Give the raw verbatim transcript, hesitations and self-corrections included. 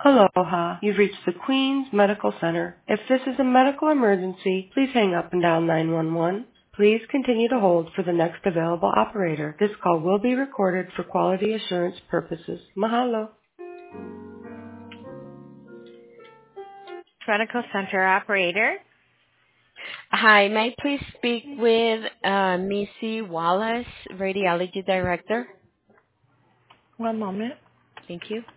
Aloha. You've reached the Queens Medical Center. If this is a medical emergency, please hang up and dial nine one one. Please continue to hold for the next available operator. This call will be recorded for quality assurance purposes. Mahalo. Medical Center operator. Hi, may I please speak with uh, Missy Wallace, Radiology Director? One moment. Thank you.